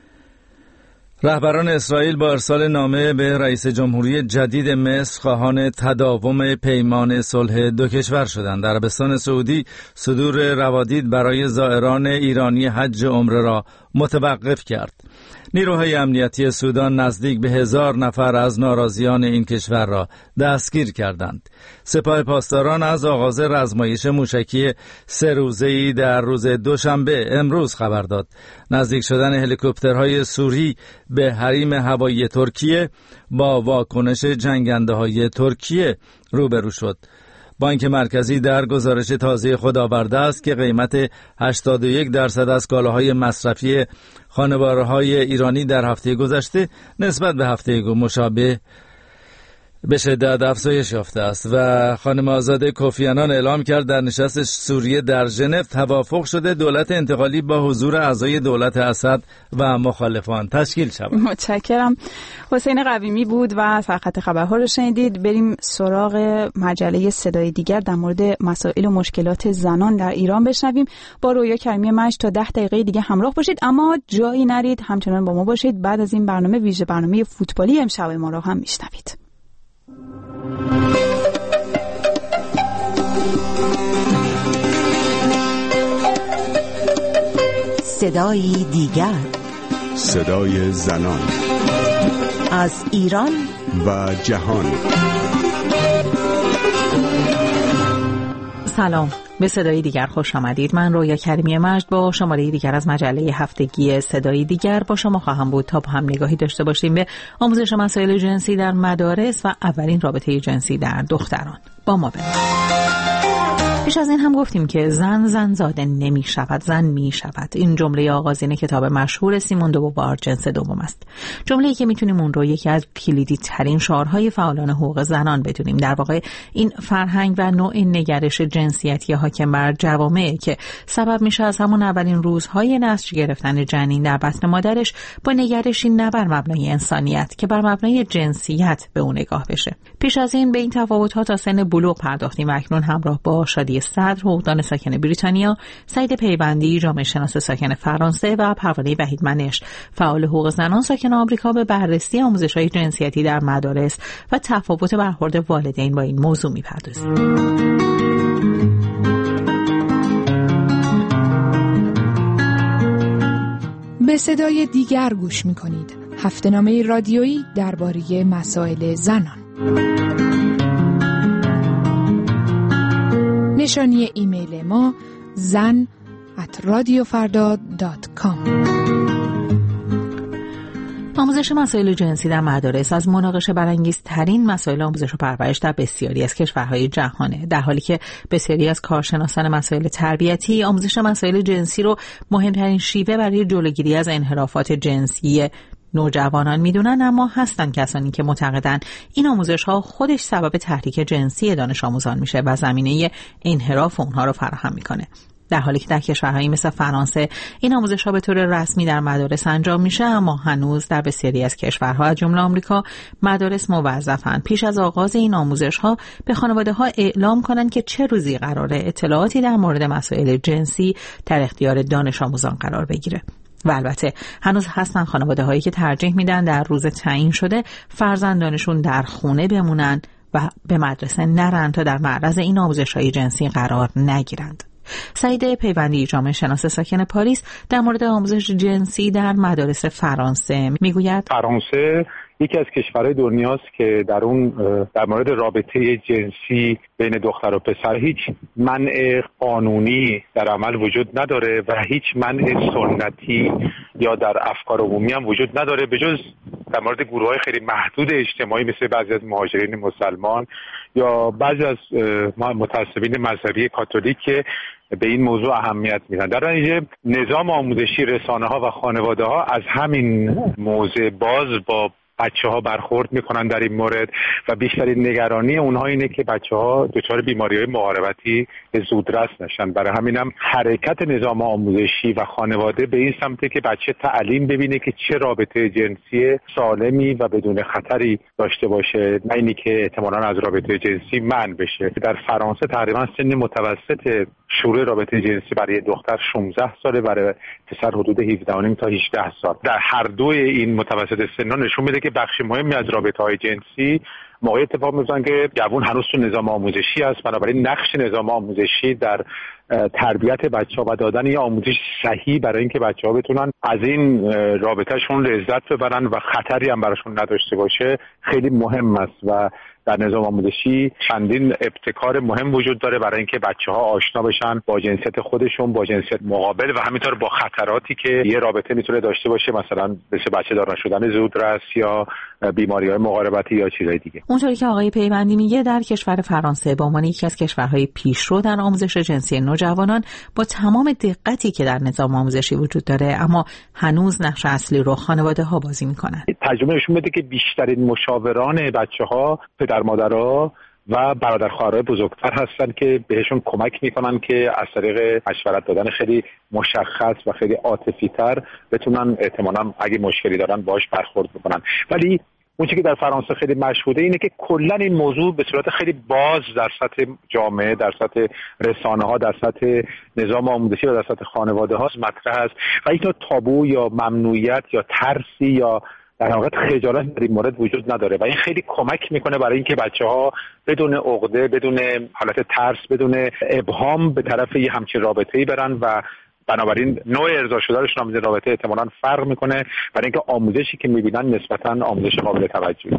رهبران اسرائیل با ارسال نامه به رئیس جمهوری جدید مصر خواهان تداوم پیمان صلح دو کشور شدند. عربستان سعودی صدور روادید برای زائران ایرانی حج و عمره را متوقف کرد. نیروهای امنیتی سودان نزدیک به هزار نفر از ناراضیان این کشور را دستگیر کردند. سپاه پاسداران از آغاز رزمایش موشکی سه روزه‌ای در روز دوشنبه امروز خبر داد. نزدیک شدن هلیکوپترهای سوری به حریم هوایی ترکیه با واکنش جنگنده‌های ترکیه روبرو شد. بانک مرکزی در گزارش تازه خود آورده است که قیمت هشتاد و یک درصد از کالاهای مصرفی خانواره‌های ایرانی در هفته گذشته نسبت به هفته مشابه به شدت افزایش یافته است و خانم آزاده کوفی عنان اعلام کرد در نشست سوریه در ژنو توافق شده دولت انتقالی با حضور اعضای دولت اسد و مخالفان تشکیل شود. متشکرم. حسین قویمی بود و سرخط خبرها رو شنیدید. بریم سراغ مجله صدای دیگر در مورد مسائل و مشکلات زنان در ایران بشنویم. با رویا کریمی مجد تا ده دقیقه دیگه همراه باشید، اما جایی نرید، همچنان با ما باشید. بعد از این برنامه ویژه برنامه فوتبالی امشب ما رو هم میشنوید. صدای دیگر، صدای زنان از ایران و جهان. سلام، به صدای دیگر خوش آمدید. من رویا کریمی مجد با شماره دیگر از مجله هفتگی صدای دیگر با شما خواهم بود تا با هم نگاهی داشته باشیم به آموزش مسائل جنسی در مدارس و اولین رابطه جنسی در دختران. با ما باشید. پیش از این هم گفتیم که زن زن زاده نمی شود، زن می شود. این جمله آغازین کتاب مشهور سیمون دو بووار جنس دوم است. جمله‌ای که میتونیم اون رو یکی از کلیدی ترین شعارهای فعالان حقوق زنان بدونیم. در واقع این فرهنگ و نوع نگرش جنسیتی حاکم بر جوامعی که سبب میشه از همون اولین روزهای نسج گرفتن جنین در بطن مادرش با نگرشی نه بر مبنای انسانیت که بر مبنای جنسیت به اون نگاه بشه. پیش از این به این تفاوت‌ها تا سن بلوغ پرداختیم و اکنون همراه با شادی صدر، حقوقدان ساکن بریتانیا، سعید پیوندی، جامعه شناس ساکن فرانسه و پروانه وحید منش، فعال حقوق زنان ساکن آمریکا، به بررسی آموزش‌های جنسیتی در مدارس و تفاوت برخورد والدین با این موضوع می‌پردازیم. به صدای دیگر گوش می‌کنید. هفته‌نامه رادیویی درباره مسائل زنان. نشانی ایمیل ما زن ات رادیو فردا دات کام. آموزش مسائل جنسی در مدارس از مناقشه برانگیزترین مسائل آموزش و پرورش در بسیاری از کشورهای جهانه، در حالی که بسیاری از کارشناسان مسائل تربیتی آموزش مسائل جنسی رو مهمترین شیوه برای جلوگیری از انحرافات جنسی نوجوانان میدونن، اما هستن کسانی که معتقدن این آموزش ها خودش سبب تحریک جنسی دانش آموزان میشه و زمینه انحراف اونها رو فراهم میکنه. در حالی که در کشورهایی مثل فرانسه این آموزش ها به طور رسمی در مدارس انجام میشه، اما هنوز در بسیاری از کشورها از جمله آمریکا مدارس موظفن پیش از آغاز این آموزش ها به خانواده ها اعلام کنن که چه روزی قراره اطلاعاتی در مورد مسائل جنسی در اختیار دانش آموزان قرار بگیره. و البته هنوز هستن خانواده هایی که ترجیح میدن در روز تعیین شده فرزندانشون در خونه بمونن و به مدرسه نرن تا در معرض این آموزش های جنسی قرار نگیرند. سعید پیوندی، جامعه شناس ساکن پاریس، در مورد آموزش جنسی در مدارس فرانسه میگوید فرانسه یکی از کشورهای دنیاست که در اون در مورد رابطه جنسی بین دختر و پسر هیچ منع قانونی در عمل وجود نداره و هیچ منع سنتی یا در افکار عمومی هم وجود نداره، به جز در مورد گروه‌های خیلی محدود اجتماعی مثل بعضی از مهاجرین مسلمان یا بعضی از متعصبین مذهبی کاتولیک که به این موضوع اهمیت میدن. در نتیجه نظام آموزشی، رسانه‌ها و خانواده‌ها از همین موضع باز با بچه‌ها برخورد میکنن در این مورد و بیشترین نگرانی اونها اینه که بچه‌ها دچار بیماری‌های مقاربتی زودرس نشن. برای همینم حرکت نظام آموزشی و خانواده به این سمته که بچه تعلیم ببینه که چه رابطه جنسی سالمی و بدون خطری داشته باشه، نه اینی که احتمالاً از رابطه جنسی منع بشه. در فرانسه تقریباً سن متوسط شروع رابطه جنسی برای دختر شانزده ساله، برای پسر حدود هفده و نیم تا هجده سال. در هر دوی این متوسط سن‌ها نشون میده که بخش مهمی از رابطه‌های جنسی موقعی اتفاق میفتن که جوان هنوز تو نظام آموزشی است. بنابراین نقش نظام آموزشی در تربیت بچه‌ها و دادن یه آموزش صحیح برای اینکه بچه‌ها بتونن از این رابطه‌شون لذت ببرن و خطری هم براشون نداشته باشه خیلی مهم است و در نظام آموزشی چندین ابتکار مهم وجود داره برای اینکه بچه‌ها آشنا بشن با جنسیت خودشون، با جنسیت مقابل و همینطور با خطراتی که یه رابطه میتونه داشته باشه، مثلا مثل بچه دار نشدن زودرس یا بیماری‌های مقاربتی یا چیزهای دیگه. اونطوری که آقای پیوندی میگه در کشور فرانسه به عنوان یکی از کشورهای پیشرو در آموزش جنسی نوجوانان با تمام دقتی که در نظام آموزشی وجود داره، اما هنوز نقش اصلی رو خانواده‌ها بازی میکنن. ترجمه نشون میده که بیشترین مشاوران بچه‌ها پدر مادرها و برادر خواهرای بزرگتر هستن که بهشون کمک میکنن که از طریق مشورت دادن خیلی مشخص و خیلی عاطفی تر بتونن احتمالاً اگه مشکلی دارن باهاش برخورد بکنن. ولی اون چیزی که در فرانسه خیلی مشهوده اینه که کلا این موضوع به صورت خیلی باز در سطح جامعه، در سطح رسانه‌ها، در سطح نظام آموزشی و در سطح خانواده‌ها مطرح است و هیچ تابو یا ممنوعیت یا ترسی یا در حقیقت خجالت در این مورد وجود نداره و این خیلی کمک میکنه برای اینکه بچه‌ها بدون عقده، بدون حالت ترس، بدون ابهام به طرف یه همچین رابطه‌ای برن و بنابراین نوع ارضا شده‌شون هم رابطه احتمالاً فرق میکنه برای اینکه آموزشی که میبینن نسبتاً آموزش قابل توجهی.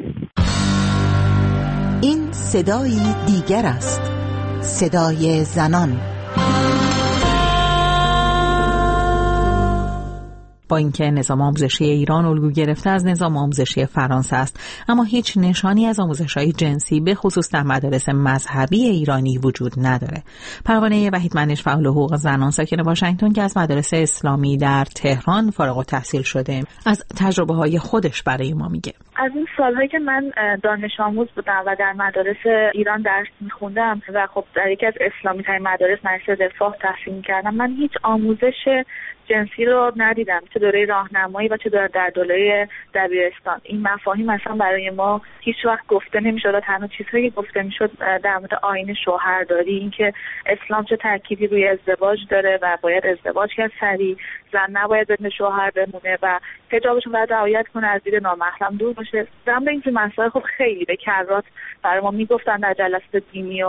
این صدای دیگر است، صدای زنان. با اینکه نظام آموزشی ایران الگو گرفته از نظام آموزشی فرانسه است، اما هیچ نشانی از آموزش‌های جنسی به خصوص در مدارس مذهبی ایرانی وجود نداره. پروانه وحیدمنش فعال حقوق زنان ساکن واشنگتن که از مدارس اسلامی در تهران فارغ التحصیل شده، از تجربه‌های خودش برای ما میگه. از این سالهایی که من دانش آموز بودم و در مدارس ایران درس میخوندم و خب در یکی از اسلامی ترین مدارس مدرسه رفاه تحصیل میکردم، من هیچ آموزش جنسی رو ندیدم، چه دوره راهنمایی و چه در دوره دبیرستان. این مفاهیم اصلا برای ما هیچ وقت گفته نمیشد. تنها چیزهایی که گفته میشد در مورد آیین شوهرداری، اینکه اسلام چه تأکیدی روی ازدواج داره و باید ازدواج کرد سریع، زن نباید بدون شوهر بمونه و حجابشون باید رعایت کنه، از دید نامحرم دور باشه. در مورد این مسائل خب خیلی به کرات برای ما میگفتن در جلسات دینی و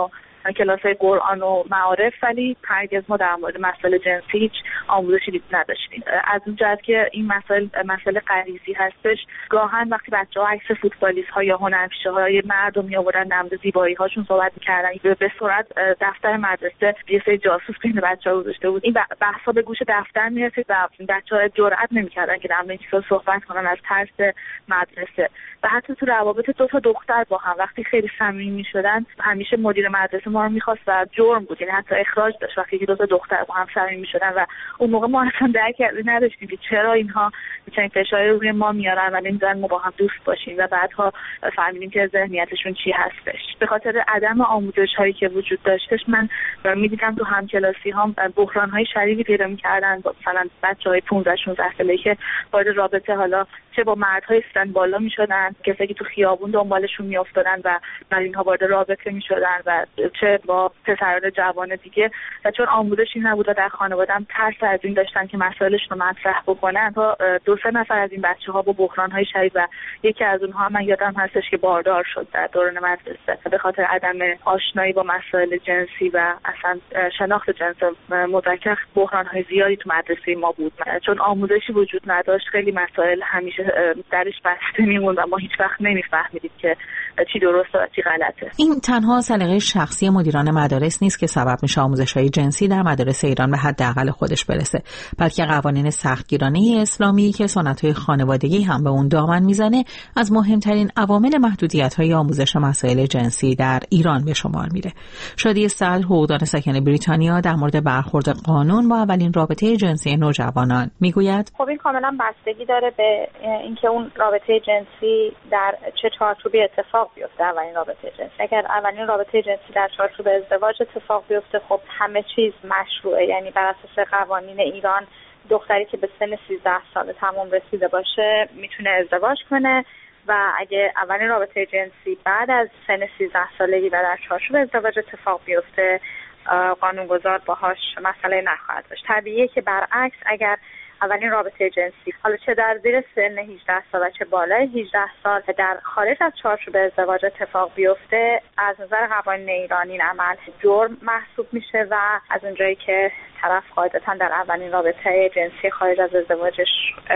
کلاس‌های قرآن و معارف، ولی هرگز ما در مورد مسائل جنسی هیچ آموزشی نداشتیم. از اون جهت که این مسائل مسائل غریزی هستش، گاهن وقتی بچه‌ها عکس فوتبالیست‌ها یا هنرپیشه‌های مرد رو می‌آوردن در مورد زیبایی‌هاشون صحبت می‌کردن، به سرعت دفتر مدرسه یه سری جاسوس بین بچه‌ها گذاشته بود. این بحث‌ها به گوش دفتر می‌رسید و بچه‌ها جرئت نمی‌کردن که در مورد این چیزا صحبت کنن از ترس مدرسه. و حتی تو روابط دو تا دختر با هم وقتی خیلی صمیمی شدن، همیشه مدیر مدرسه ما رو می‌خواست و جرم بود، یعنی حتی اخراج داشت وقتی دو تا دختر با هم صمیمی شدن. و اون موقع ما اصلا درک نداشتیم که چرا اینها می‌چنین فشاری روی ما میارن و نمی‌ذارن ما با هم دوست باشیم و بعدها فهمیدیم که ذهنیتشون چی هستش. به خاطر عدم آموزش‌هایی که وجود داشتش، من می‌دیدم تو همکلاسی‌هام بحران‌های شدیدی پیدا می‌کردن، مثلا بچه‌های پانزده شانزده ساله‌ای که وارد رابطه، حالا چه با مردهای سن بالا می‌شدن، کسایی که تو خیابون دنبالشون می‌افتادن و بعد اینها وارد رابطه می‌شدن، و چه با پسران جوان دیگه. و چون آموزشی نبود در خانواده‌ام ترس از این داشتن که مسائلشون رو مطرح بکنن، تا دو سه نفر از این بچه‌ها با بحران‌های شدید و یکی از اونها من یادم هستش که باردار شد در دوران مدرسه به خاطر عدم آشنایی با مسائل جنسی و اصلا شناخت جنس مذکر. بحران‌های زیادی تو مدرسه ما بود، چون آموزشی وجود نداشت. خیلی مسائل همیشه درش بسته میموند و ما هیچ وقت نمی‌فهمیدیم که چی درسته و چی غلطه. این تنها سلیقه شخصی مدیران مدارس نیست که سبب میشه آموزش‌های جنسی در مدارس ایران به حداقل خودش برسه، بلکه قوانین سختگیرانه اسلامی که سنت‌های خانوادگی هم به اون دامن میزنه از مهمترین عوامل محدودیت‌های آموزش مسائل جنسی در ایران به شمار میره. شادی صدر، حقوقدان ساکن بریتانیا، در مورد برخورد قانون با اولین رابطه جنسی نوجوانان میگوید: خب این کاملا بستگی داره به اینکه اون رابطه جنسی در چه چارچوبی اتفاق بیفته. اولین رابطه جنسی اگر اولین رابطه جنسی در چارچوب ازدواج اتفاق بیفته، خب همه چیز مشروعه، یعنی بر اساس قوانین ایران دختری که به سن سیزده سال تمام رسیده باشه میتونه ازدواج کنه، و اگه اولین رابطه جنسی بعد از سن سیزده سالگی و در چارچوب ازدواج اتفاق بیفته، قانونگذار باهاش مسئله نخواهد داشت. طبیعیه که برعکس اگر اولین رابطه جنسی، حالا چه در زیر سن هجده سال و چه بالای هجده سال، در خارج از چارچوب ازدواج اتفاق بیفته، از نظر قوانین ایرانی این عمل جرم محسوب میشه و از اونجایی که طرف قاعدتاً در اولین رابطه جنسی خارج از ازدواجش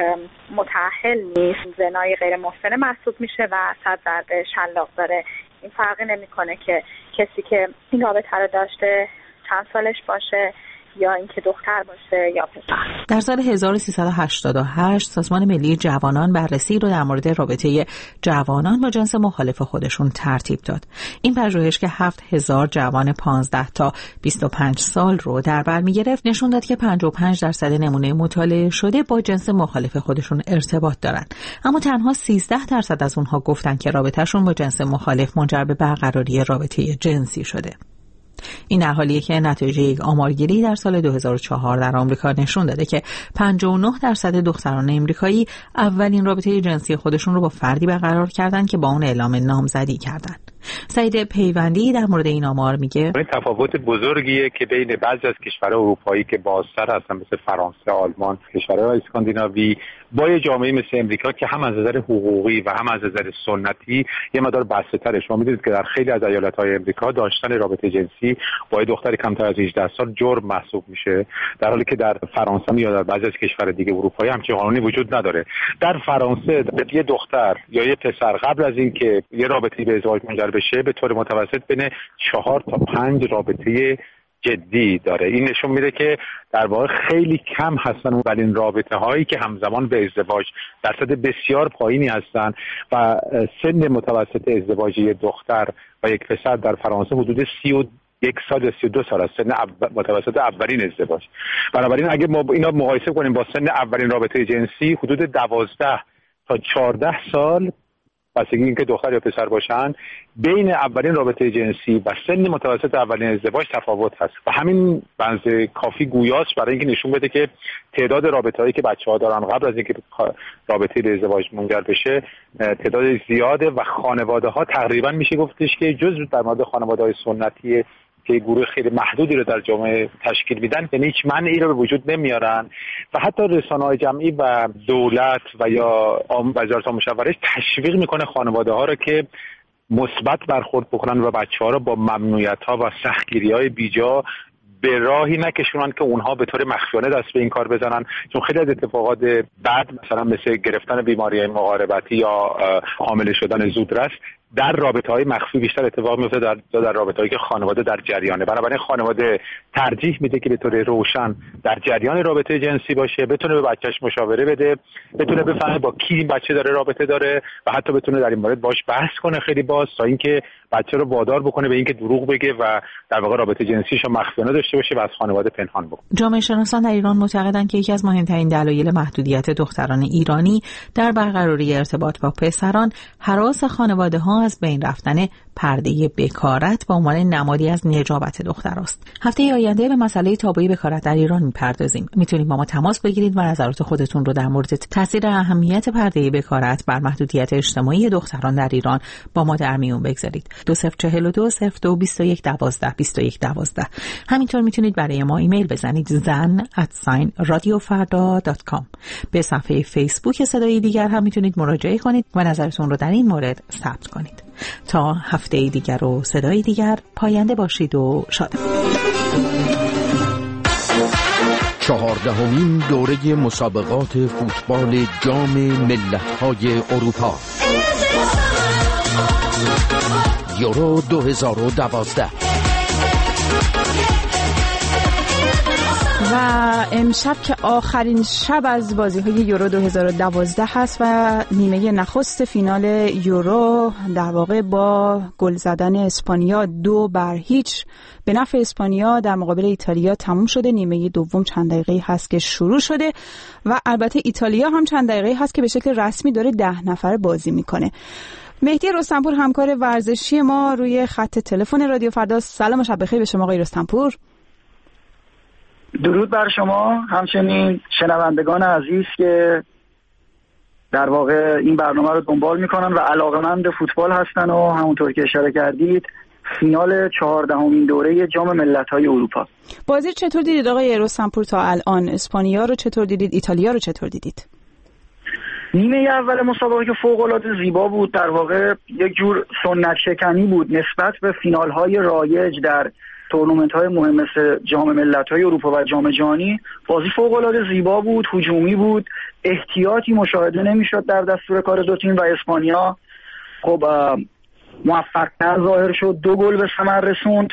متأهل نیست، زنای غیر محسن محسوب میشه و صد ضربه شلاق داره. این فرقی نمیکنه که کسی که این رابطه رو داشته چند سالش باشه، یا اینکه دختر باشه یا پسر. در سال هزار و سیصد و هشتاد و هشت سازمان ملی جوانان بررسی رو در مورد رابطه جوانان با جنس مخالف خودشون ترتیب داد. این پژوهش که هفت هزار جوان پانزده تا بیست و پنج سال رو در بر می‌گرفت، نشون داد که پنجاه و پنج درصد نمونه مطالعه شده با جنس مخالف خودشون ارتباط دارن، اما تنها سیزده درصد از اونها گفتن که رابطه‌شون با جنس مخالف منجر به برقراری رابطه جنسی شده. این در حالیه که نتایج یک آمارگیری در سال دو هزار و چهار در آمریکا نشون داده که پنجاه و نه درصد دختران آمریکایی اولین رابطه جنسی خودشون رو با فردی برقرار کردن که با اون اعلام نامزدی کردن. سعید پیوندی در مورد این آمار میگه این تفاوت بزرگیه که بین بعضی از کشورهای اروپایی که بازتر هستن مثل فرانسه، آلمان، کشورهای اسکاندیناوی با یه جامعه مثل امریکا که هم از نظر حقوقی و هم از نظر سنتی یه مقدار بسته‌تره. شما می‌دونید که در خیلی از ایالت‌های امریکا داشتن رابطه جنسی با دختر کمتر از هجده سال جرم محسوب میشه، در حالی که در فرانسه یا در بعضی از کشورهای دیگه اروپایی همچین قانونی وجود نداره. در فرانسه یه دختر یا یه پسر قبل از اینکه یه رابطه به ازدواج منجر بشه به طور متوسط بین چهار تا پنج رابطه جدی داره. این نشون میده که در واقع خیلی کم هستن اولین رابطه هایی که همزمان به ازدواج، درصد بسیار پایینی هستن و سن متوسط ازدواج یک دختر و یک پسر در فرانسه حدود سی و یک سال یا سی و دو سال است، سن متوسط اولین ازدواج. بنابراین اگه ما اینا مقایسه کنیم با سن اولین رابطه جنسی، حدود دوازده تا چهارده سال بستگی اینکه دختر یا پسر باشن بین اولین رابطه جنسی و سن متوسط اولین ازدواج تفاوت هست و همین بنز کافی گویاست برای اینکه نشون بده که تعداد رابطه‌هایی که بچه‌ها دارن قبل از اینکه رابطه به ازدواج منجر بشه تعداد زیاده و خانواده‌ها تقریبا میشه گفتش که جزء در مورد خانواده‌های سنتی که گروه خیلی محدودی رو در جامعه تشکیل میدن، یعنی هیچ مانعی رو به وجود نمیارن و حتی رسانه‌های جمعی و دولت و یا وزارت مشاورش تشویق میکنه خانواده ها رو که مثبت برخورد بکنن و بچه‌ها رو با ممنوعیت‌ها و سختگیری‌های بیجا به راهی نکشونن که اونها به طور مخفیانه دست به این کار بزنن، چون خیلی از اتفاقات بعد مثلا مثل گرفتن بیماری مقاربتی یا حامله شدن زودرس در رابطه‌های مخفی بیشتر اتفاق میفته در در رابطه‌ای که خانواده در جریانه. بنابراین خانواده ترجیح میده که به طور روشن در جریان رابطه جنسی باشه، بتونه به بچه‌ش مشاوره بده، بتونه بفهمه با کی این بچه داره رابطه داره و حتی بتونه در این مورد باهاش بحث کنه خیلی باز، تا اینکه بچه رو وادار بکنه به اینکه دروغ بگه و در واقع رابطه جنسیش رو مخفیانه داشته باشه و از خانواده پنهان بکنه. جامعه شناسان در ایران معتقدند که یکی از مهمترین دلایل محدودیت دختران ایرانی در برقراری ارتباط با پسران هراس خانواده‌ها از بین رفتن پرده بکارت به عنوان نمادی از نجابت دختراست. هفته آینده به مسئله تابوی بکارت در ایران میپردازیم. میتونید با ما تماس بگیرید و نظرات خودتون رو در مورد تاثیر اهمیت پرده بکارت بر محدودیت اجتماعی دختران در ایران با ما در میون بگذارید. دو صفر چهل و دو صفر دو بیست و یک دوازده بیست و یک دوازده. همینطور میتونید برای ما ایمیل بزنید زن ات رادیو فردا دات کام. به صفحه فیسبوک صدای دیگر هم میتونید مراجعه کنید و نظرتون رو در این مورد ثبت کنید. تا هفته دیگر و صدای دیگر پاینده باشید و شاد. چهاردهمین دوره مسابقات فوتبال جام ملت‌های اروپا یورو دو هزار و دوازده. و امشب که آخرین شب از بازی‌های یورو دو هزار و دوازده هست و نیمه نخست فینال یورو در واقع با گل زدن اسپانیا دو بر هیچ به نفع اسپانیا در مقابل ایتالیا تموم شده. نیمه دوم چند دقیقه هست که شروع شده و البته ایتالیا هم چند دقیقه هست که به شکل رسمی داره ده نفر بازی میکنه. مهدی رستمپور همکار ورزشی ما روی خط تلفن رادیو فردا. سلام و شب بخیر به شما آقای رستمپور. درود بر شما، همچنین شنوندگان عزیز که در واقع این برنامه رو دنبال میکنن و علاقه‌مند فوتبال هستن و همونطور که اشاره کردید فینال چهاردهمین دوره جام ملت‌های اروپا. بازی چطور دیدید آقای رستمپور تا الان؟ اسپانیا رو چطور دیدید؟ ایتالیا رو چطور دیدید؟ نیمه اول مسابقه که فوق‌العاده زیبا بود، در واقع یک جور سنت شکنی بود نسبت به فینال‌های رایج در تورنمنت‌های مهم مثل جام ملت‌های اروپا و جام جهانی. بازی فوق‌العاده زیبا بود، هجومی بود، احتیاطی مشاهده نمی‌شد در دستور کار دو تیم و اسپانیا خب موفق‌تر ظاهر شد، دو گل به ثمر رسوند.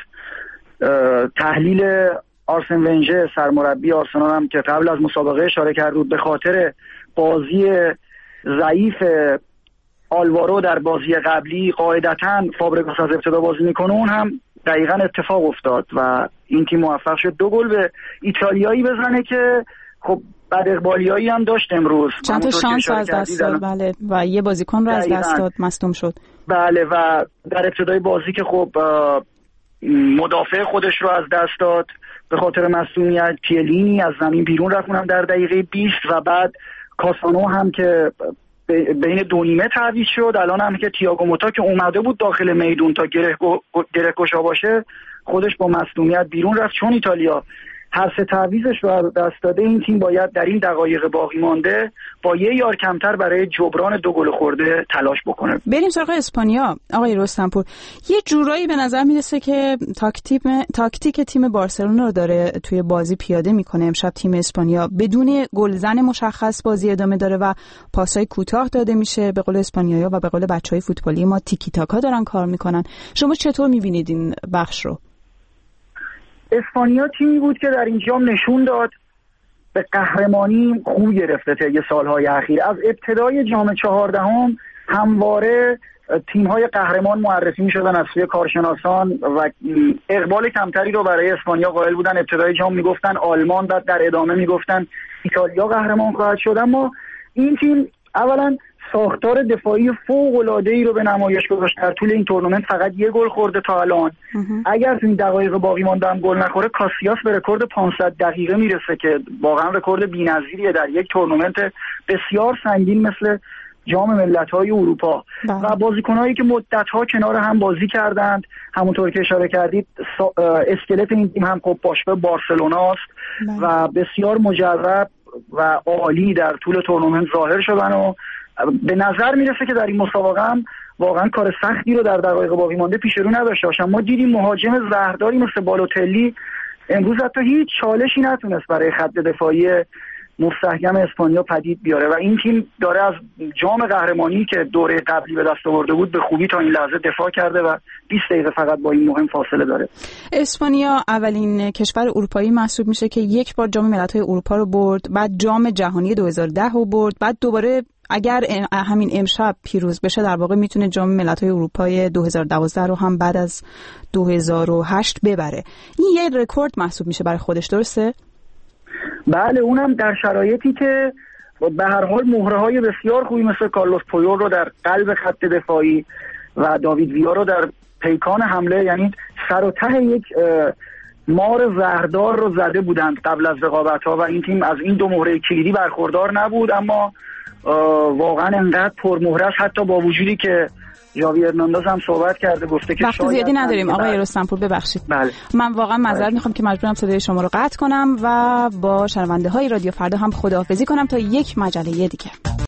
تحلیل آرسن ونگر سرمربی آرسنال هم که قبل از مسابقه اشاره کرد بود به خاطر بازی ضعیف آلوارو در بازی قبلی قاعدتاً فابرگاس از ابتدا بازی میکنه، اون هم دقیقاً اتفاق افتاد و این تیم موفق شد دو گل به ایتالیایی بزنه که خب بعد اقبالیایی هم داشت امروز. چند تا شانس از دست داد بله و یه بازیکن رو از دست داد، مصدوم شد. بله و در ابتدای بازی که خب مدافع خودش رو از دست داد به خاطر مصدومیت، پیلینی از زمین بیرون رفت اونم در دقیقه بیست و بعد کاسانو هم که بین دو نیمه تعویض شد. الان هم که تییاگو موتا که اومده بود داخل میدون تا گره گره گشا باشه خودش با مصدومیت بیرون رفت، چون ایتالیا هر سه تعویضش رو از دست داده. این تیم باید در این دقایق باقی مانده با یه یار کمتر برای جبران دو گل خورده تلاش بکنه. بریم سراغ اسپانیا. آقای رستمپور، یه جورایی به نظر میرسه که تاکتیک تاکتیک تیم بارسلونا رو داره توی بازی پیاده میکنه. امشب تیم اسپانیا بدون گلزن مشخص بازی ادامه داره و پاسای کوتاه داده میشه. به قول اسپانیایی‌ها و به قول بچهای فوتبالی ما تیکی تاکا دارن کار میکنن. شما چطور میبینید این بخش رو؟ اسپانیا تیمی بود که در اینجا نشون داد به قهرمانی خوب گرفته طی سالهای اخیر. از ابتدای جام چهاردهم همواره تیم‌های قهرمان معرفی می‌شدن از سوی کارشناسان و اقبال کمتری رو برای اسپانیا قائل بودن. ابتدای جام میگفتن آلمان، بعد در ادامه میگفتن ایتالیا قهرمان خواهد شد. اما این تیم اولا ساختار دفاعی فوق‌العاده‌ای رو به نمایش گذاشت. در طول این تورنمنت فقط یه گل خورده تا الان. اگر تو این دقایق باقی مانده هم گل نخوره کاسیاس به رکورد پانصد دقیقه میرسه که واقعا رکورد بی‌نظیریه در یک تورنمنت بسیار سنگین مثل جام ملت‌های اروپا. و بازیکنایی که مدت‌ها کنار هم بازی کردند، همونطور که اشاره کردید اسکلت این تیم هم خب باشگاه بارسلوناست و بسیار مجرب و عالی در طول تورنمنت ظاهر شدن و به نظر میرسه که در این مسابقه هم واقعا کار سختی رو در دقایق باقی مانده پیش رو نداشته باشن. ما دیدیم مهاجم زهرداری مثل بالوتلی امروز حتی هیچ چالشی نتونست برای خط دفاعی مستحکم اسپانیا پدید بیاره و این تیم داره از جام قهرمانی که دوره قبلی به دست آورده بود به خوبی تا این لحظه دفاع کرده و بیست دقیقه فقط با این مهم فاصله داره. اسپانیا اولین کشور اروپایی محسوب میشه که یک بار جام ملت‌های اروپا رو برد، بعد جام جهانی دو هزار و ده رو برد، بعد دوباره اگر همین امشب پیروز بشه در واقع میتونه جام ملت‌های اروپای دو هزار و دوازده رو هم بعد از دو هزار و هشت ببره. این یه رکورد محسوب میشه برای خودش، درسته؟ بله، اونم در شرایطی که به هر حال مهره‌های بسیار خوبی مثل کارلوس پویول رو در قلب خط دفاعی و داوید ویا رو در پیکان حمله، یعنی سر و ته یک مار زهردار رو زده بودند قبل از رقابت‌ها و این تیم از این دو مهره کلیدی برخوردار نبود، اما واقعا انقدر پرمهره است حتی با وجودی که ژاوی هرناندز هم صحبت کرده گفته که وقت زیادی نداریم آقای رستمپور، ببخشید. بله. من واقعا معذرت میخوام که مجبورم صدای شما رو قطع کنم و با شنونده های رادیو فردا هم خداحافظی کنم تا یک مجله دیگه.